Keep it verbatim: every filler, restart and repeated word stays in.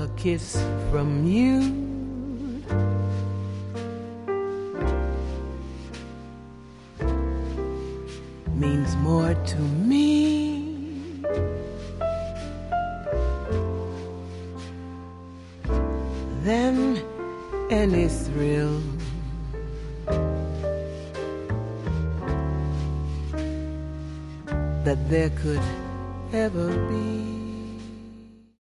a kiss from you means more to me than any thrill that there could ever be.